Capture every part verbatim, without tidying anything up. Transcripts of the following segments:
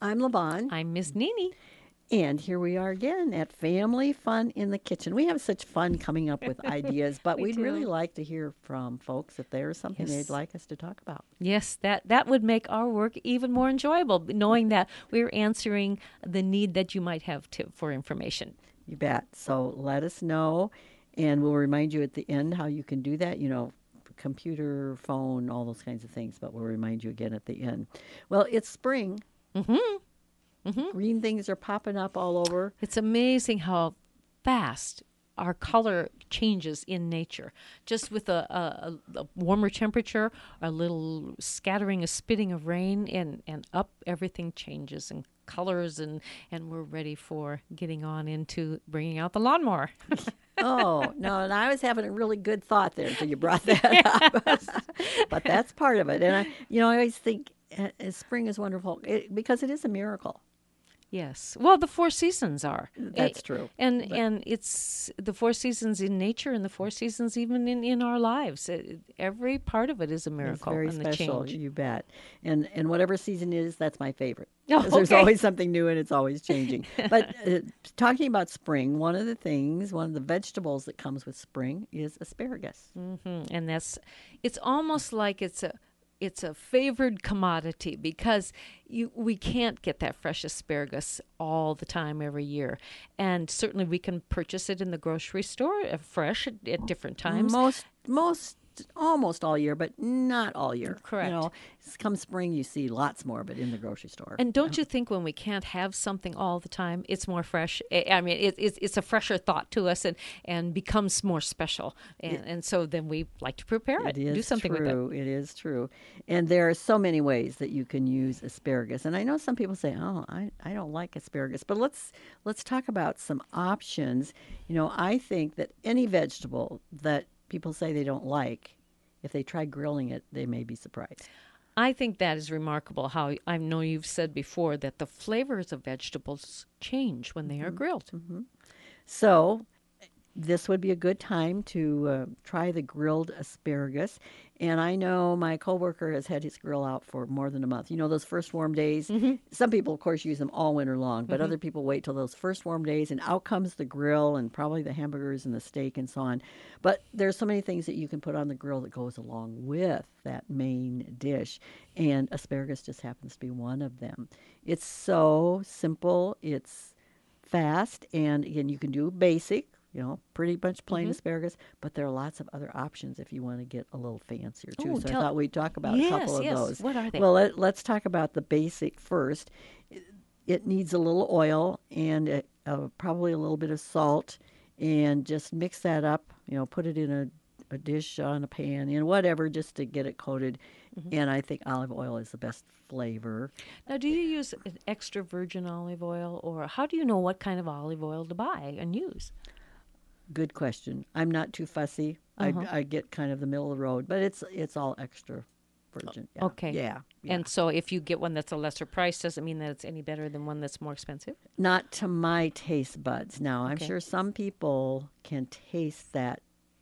I'm Levon, I'm Miss Nini. and here we are again at Family Fun in the Kitchen. We have such fun coming up with ideas, but We we'd really do. like to hear from folks if there's something they'd Yes. like us to talk about. Yes, that, that would make our work even more enjoyable, knowing that we're answering the need that you might have to, for information. You bet. So let us know, and we'll remind you at the end how you can do that. You know, computer, phone, all those kinds of things, but we'll remind you again at the end. Well, it's spring. Mm-hmm. Mm-hmm. Green things are popping up all over. It's amazing how fast our color changes in nature. Just with a, a, a warmer temperature, a little scattering, a spitting of rain, and, and up everything changes in colors, and, and we're ready for getting on into bringing out the lawnmower. Oh, no, and I was having a really good thought there until you brought that up. But that's part of it. And I, you know, I always think uh, uh, spring is wonderful it, because it is a miracle. Yes. Well, the four seasons are. That's Eh, true. And But- and it's the four seasons in nature and the four seasons even in, in our lives. It, every part of it is a It's miracle very and the special, change. you bet. And and whatever season it is, that's my favorite. Oh, 'Cause there's okay. always something new and it's always changing. But uh, talking about spring, one of the things, one of the vegetables that comes with spring is asparagus. hmm And that's it's almost like it's a it's a favored commodity because you we can't get that fresh asparagus all the time every year. And certainly we can purchase it in the grocery store uh, fresh at, at different times. Most most almost all year, but not all year. Correct. You know, s- come spring, you see lots more of it in the grocery store. And don't you think when we can't have something all the time, it's more fresh? I I mean, it, it's it's a fresher thought to us and, and becomes more special. And, and so then we like to prepare it, It is do something with it. true. It is true. And there are so many ways that you can use asparagus. And I know some people say, "Oh, I, I don't like asparagus." But let's let's talk about some options. You know, I think that any vegetable that people say they don't like, if they try grilling it, they may be surprised. I think that is remarkable how I know you've said before that the flavors of vegetables change when they are grilled. So, this would be a good time to uh, try the grilled asparagus. And I know my coworker has had his grill out for more than a month. You know, those first warm days, some people, of course, use them all winter long, but other people wait till those first warm days, and out comes the grill and probably the hamburgers and the steak and so on. But there's so many things that you can put on the grill that goes along with that main dish, and asparagus just happens to be one of them. It's so simple, it's fast, and again, you can do basic, you know, pretty much plain asparagus, but there are lots of other options if you want to get a little fancier too. Ooh, so tell- I thought we'd talk about a Yes, couple of yes. those. What are they? Well, let, let's talk about the basic first. It, it needs a little oil and a, uh, probably a little bit of salt, and just mix that up. You know, put it in a, a dish on a pan, and whatever, just to get it coated. And I think olive oil is the best flavor. Now, do you use an extra virgin olive oil, or how do you know what kind of olive oil to buy and use? Good question. I'm not too fussy. Uh-huh. I, I get kind of the middle of the road, but it's it's all extra virgin. Yeah. Okay. Yeah. yeah. And so if you get one that's a lesser price, doesn't mean that it's any better than one that's more expensive? Not to my taste buds. Now, I'm Okay. sure some people can taste that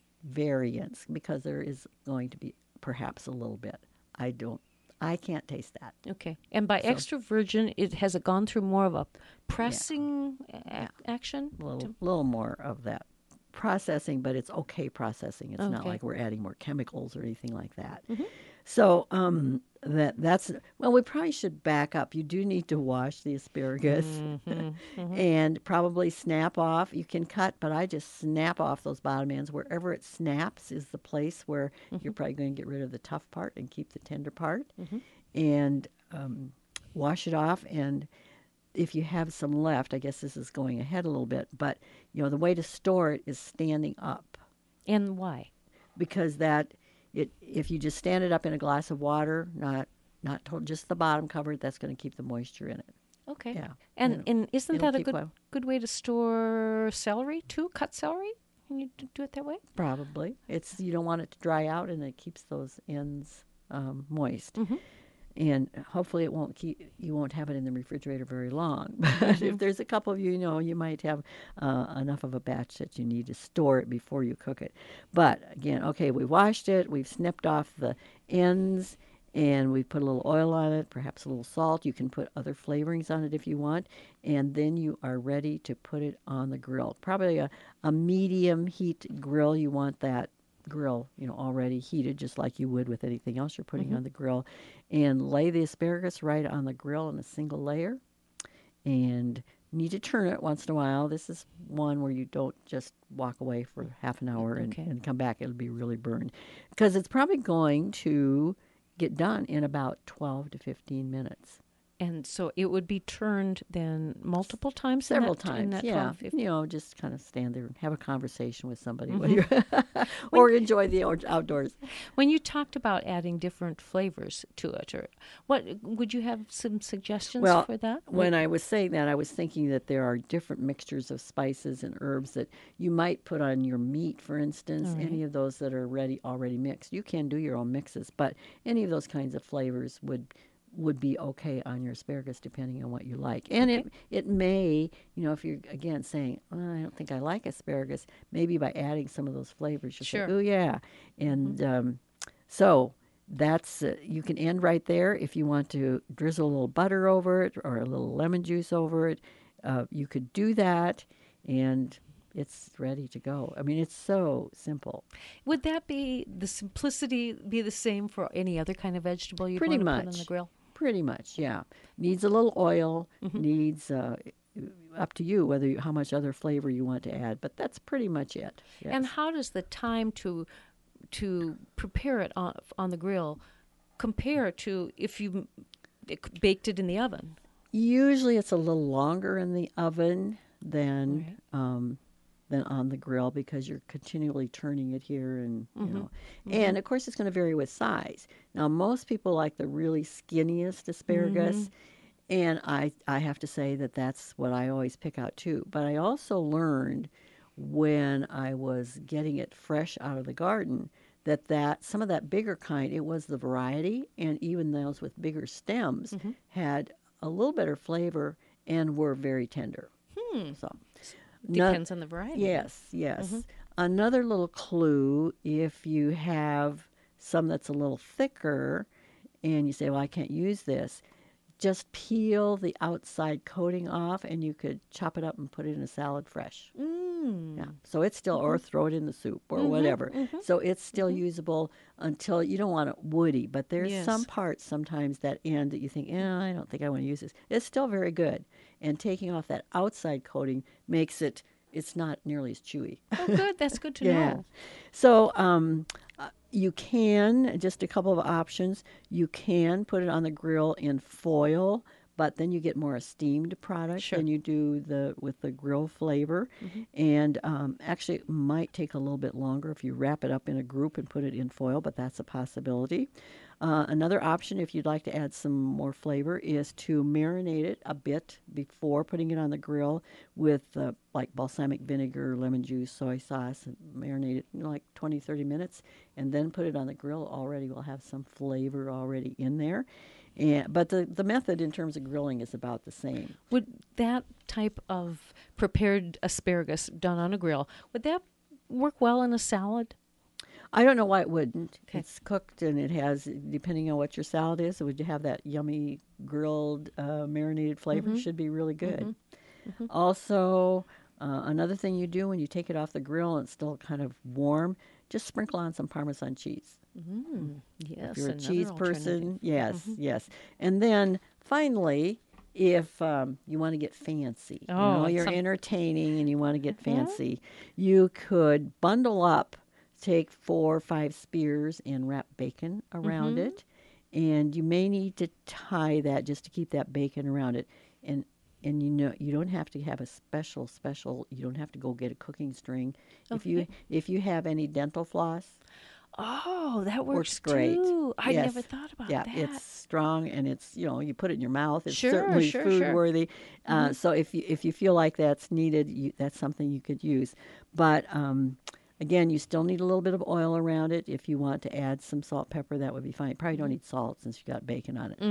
variance because there is going to be perhaps a little bit. I don't. I can't taste that. Okay. And by extra virgin, it has it gone through more of a pressing a- Yeah. action? A little, to- little more of that processing, but it's okay processing. It's not Okay. like we're adding more chemicals or anything like that. Mhm. So um, that that's well, we probably should back up. You do need to wash the asparagus Mhm, mhm. and probably snap off. You can cut, but I just snap off those bottom ends. Wherever it snaps is the place where you're probably going to get rid of the tough part and keep the tender part, Mhm. and um, wash it off. And if you have some left, I guess this is going ahead a little bit, but you know the way to store it is standing up, And why? because that it if you just stand it up in a glass of water, not not to, just the bottom covered, that's going to keep the moisture in it. Okay. Yeah, And it'll- and isn't it'll that a keep good well. good way to store celery too? Cut celery? Can you d- do it that way? Probably it's you don't want it to dry out, and it keeps those ends um, moist. Mhm. And hopefully it won't keep you won't have it in the refrigerator very long. But if there's a couple of you, you know, you might have uh, enough of a batch that you need to store it before you cook it. But again, okay, we washed it, we've snipped off the ends, And we put a little oil on it, perhaps a little salt. You can put other flavorings on it if you want. And then you are ready to put it on the grill. Probably a, a medium heat grill. You want that grill, you know, already heated just like you would with anything else you're putting Mm-hmm. on the grill. And lay the asparagus right on the grill in a single layer. And need to turn it once in a while. This is one where you don't just walk away for half an hour and, Okay. and come back. It'll be really burned. Because it's probably going to get done in about twelve to fifteen minutes. And so it would be turned then multiple times Several in that, times, in that yeah. twelve, fifteen. You know, just kind of stand there and have a conversation with somebody while Mm-hmm. you're or enjoy the out- outdoors. When you talked about adding different flavors to it, or what would you have some suggestions Well, for that? when I was saying that, I was thinking that there are different mixtures of spices and herbs that you might put on your meat, for instance, All right. any of those that are ready already mixed. You can do your own mixes, but any of those kinds of flavors would would be okay on your asparagus depending on what you like. And Okay. it it may, you know, if you're again saying, oh, I don't think I like asparagus, maybe by adding some of those flavors, you'll Sure. say, oh yeah. And um, so that's uh, you can end right there. If you want to drizzle a little butter over it or a little lemon juice over it, uh, you could do that, and it's ready to go. I mean, it's so simple. Would that be the simplicity be the same for any other kind of vegetable you'd Pretty want to put on much. the grill? Pretty much, yeah. Needs a little oil. Mm-hmm. Needs uh, up to you whether you, how much other flavor you want to add, but that's pretty much it. Yes. And how does the time to to prepare it on on the grill compare to if you it- baked it in the oven? Usually, it's a little longer in the oven than Right. um, than on the grill because you're continually turning it here, and you Mhm. know. And of course, it's going to vary with size. Now, most people like the really skinniest asparagus, and I I have to say that that's what I always pick out too. But I also learned when I was getting it fresh out of the garden that that some of that bigger kind, it was the variety, and even those with bigger stems had a little better flavor and were very tender. Hmm. So no- Depends on the variety. yes, yes. Another little clue, if you have some that's a little thicker and you say, well, I can't use this, just peel the outside coating off and you could chop it up and put it in a salad fresh. Mm. Yeah. So it's still, or throw it in the soup or whatever. So it's still usable until you don't want it woody, but there's Yes. some parts sometimes that end that you think, eh, I don't think I want to use this. It's still very good. And taking off that outside coating makes it, it's not nearly as chewy. Oh, good. That's good to Yeah. know. So um, uh, you can, just a couple of options, you can put it on the grill in foil, but then you get more a steamed product Sure. than you do the with the grill flavor. And um, actually, it might take a little bit longer if you wrap it up in a group and put it in foil, but that's a possibility. Uh, another option, if you'd like to add some more flavor, is to marinate it a bit before putting it on the grill with uh, like balsamic vinegar, lemon juice, soy sauce, and marinate it you know, like twenty, thirty minutes, and then put it on the grill. Already will have some flavor already in there. And, but the, the method in terms of grilling is about the same. Would that type of prepared asparagus done on a grill, would that work well in a salad? I don't know why it wouldn't. Okay. It's cooked and it has, depending on what your salad is, it would have that yummy grilled uh, marinated flavor. Should be really good. Also, uh, another thing you do when you take it off the grill and it's still kind of warm, just sprinkle on some Parmesan cheese. Mm. Yes. If you're a another cheese alternative. person, yes, yes. And then finally, if um, you want to get fancy, you Oh, know, you're some- entertaining and you want to get fancy, you could bundle up, take four or five spears and wrap bacon around it. And you may need to tie that just to keep that bacon around it. And and you know you don't have to have a special special. You don't have to go get a cooking string. If you Okay. if you have any dental floss, Oh, that works, works great. too. I Yes. never thought about yeah, that. it's strong and it's you know you put it in your mouth. It's Sure, certainly sure, food sure. worthy. Uh, so if you if you feel like that's needed, you, that's something you could use. But um, again, you still need a little bit of oil around it. If you want to add some salt, pepper, that would be fine. You probably don't need salt since you got bacon on it. Mm.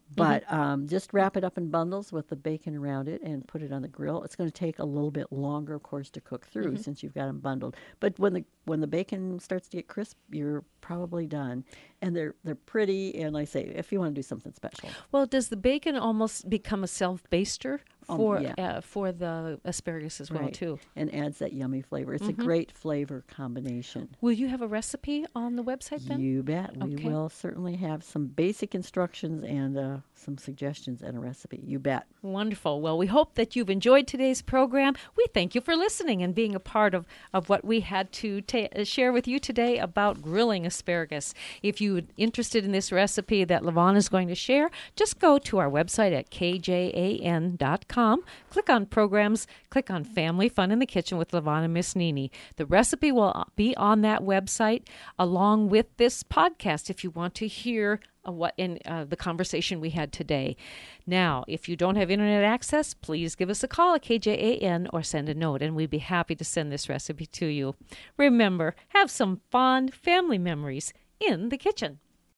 But um, just wrap it up in bundles with the bacon around it and put it on the grill. It's going to take a little bit longer, of course, to cook through since you've got them bundled. But when the when the bacon starts to get crisp, you're probably done. And they're they're pretty. And like I say, if you want to do something special, Well, does the bacon almost become a self-baster Um, for yeah. uh, for the asparagus as well right? too? And adds that yummy flavor. It's a great flavor combination. Will you have a recipe on the website then? You bet. We Okay. will certainly have some basic instructions and uh, some suggestions and a recipe. You bet. Wonderful. Well, we hope that you've enjoyed today's program. We thank you for listening and being a part of, of what we had to ta- uh, share with you today about grilling asparagus. If you're interested in this recipe that Levon is going to share, just go to our website at k j a n dot com. Click on programs, click on Family Fun in the Kitchen with Levon and Miss Nini. The recipe will be on that website along with this podcast if you want to hear uh, what in uh, the conversation we had today. Now, if you don't have internet access, please give us a call at K J A N or send a note, and we'd be happy to send this recipe to you. Remember, have some fond family memories in the kitchen.